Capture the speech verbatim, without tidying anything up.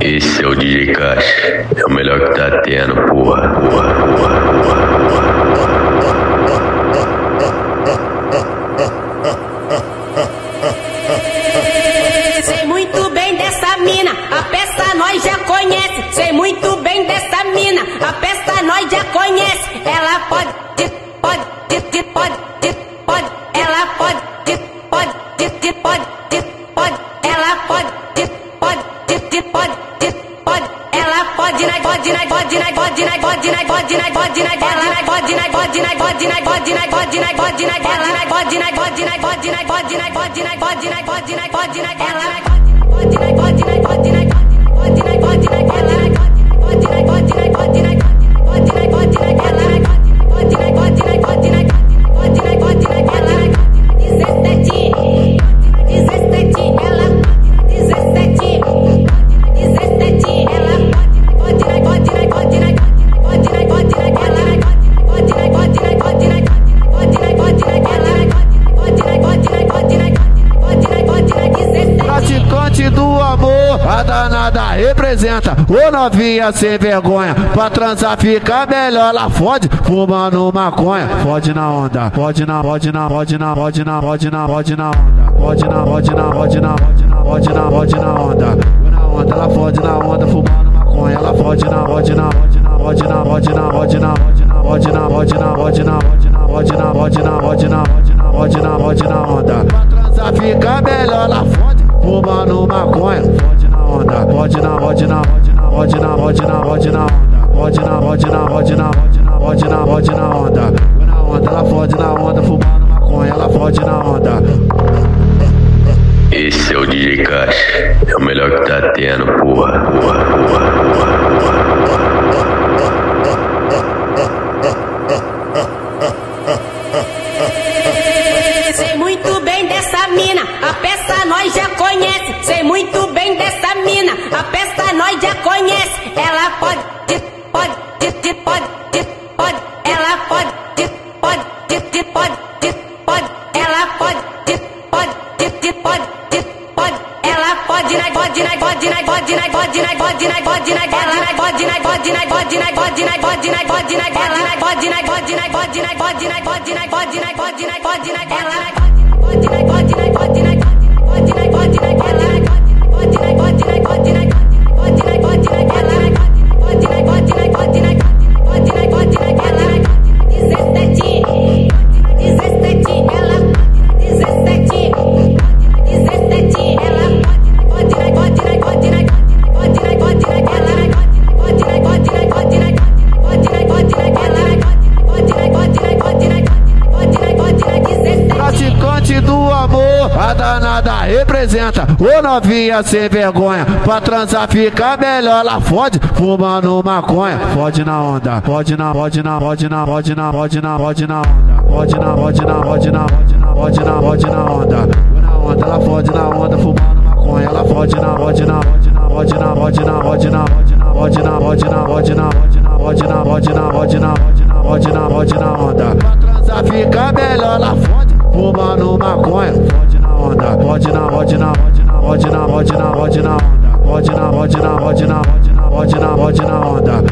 Esse é o D J Caixa, é o melhor que tá tendo, porra, porra, porra, porra. Sei muito bem dessa mina, a peça nós já conhece. Sei muito bem dessa mina, a peça nós já conhece. Ela pode, pode, pode, pode, pode, ela pode, pode, pode, pode, pode, ela pode, pode, pode, pode, ela pode, na pode, na pode, na pode, na pode, na pode, na pode, na ela na pode, na pode, na pode, na pode, na pode, na pode, na ela na pode, na pode, na pode, na pode, na pode, na pode, na pode, na pode, na ela na pode, na pode, na pode, na pode, na pode, na ela na pode, na pode, na pode, na pode, na pode, na ela na pode, na pode, na pode, na pode, na pode, na ela na dezessete, dezessete, ela dezessete, dezessete, ela pode, na pode, na pode, na pode, na pode, na ela na pode, na pode, na pode, na pode, na pode, na ela na pode, na pode, na pode, na pode, na pode, na dezessete. Praticante do amor, a danada representa. Ô novinha sem vergonha, pra transar fica melhor. Ela fode, fumando maconha. Fode na onda, fode na, fode na, fode na, fode na, fode na, fode na onda. Fode na, fode na, fode na, fode na, fode na, fode na onda. Na onda, ela fode na onda, fumando maconha. Ela fode na, fode na, fode na, fode na, fode na, fode na, fode na, fode na, fode na, fode na, fode na, fode na, fode na, fode na, fode na, fode na onda. Pra transar fica melhor, ela fode, fumando maconha. Fode na onda, fode na, fode na, fode na, fode na, fode na, fode na onda. Fode na, fode na, fode na, fode na, fode na, fode na onda. Na onda, ela fode na onda, fumando maconha. Ela fode na onda. Esse é o D J Caixa, é o melhor que tá tendo, porra, porra, porra, porra. Sei muito bem dessa mina, a peça nós já conhece. Sei muito bem dessa mina, a peça nós já conhece. Ela pode, pode, pode, pode, ela pode, pode, pode, pode, ela pode, pode, pode, pode, ela pode, na pode, na pode, na pode, na pode, na pode, na pode, na ela na pode, na pode, na pode, na pode, na pode, na pode, na ela na pode, na pode, na pode, na pode, na pode, na pode, na pode, na pode, na ela na pode, na pode, na pode, na pode, na pode, na ela na pode, na pode, na pode, na pode, na pode, na ela na pode, na pode, na pode, na pode, na pode, na ela na dezessete, dezessete, ela dezessete, dezessete, ela pode, na pode, na pode, na pode, na pode, na ela na pode, na pode, na pode, na pode, na pode, na ela na pode, na pode, na pode, na pode, na pode, na dezessete. Praticante do amor, a danada representa. Ô novinha sem vergonha, pra transar fica melhor. Ela fode, fumando maconha. Fode na onda, fode na, fode na, fode na, fode na, fode na, fode na onda. Fode na, fode na, fode na, fode na, fode na, fode na onda. Na onda, ela fode na onda, fumando maconha. Ela fode na, fode na, fode na, fode na, fode na, fode na, fode na, fode na, fode na, fode na, fode na, fode na, fode na, fode na, fode na, fode na onda. Pra transar fica melhor, ela fode, fumando maconha. Fode na onda, fode na, fode na, fode na, fode na, fode na, fode na onda. Fode na, fode na, fode na, fode na, fode na, fode na onda.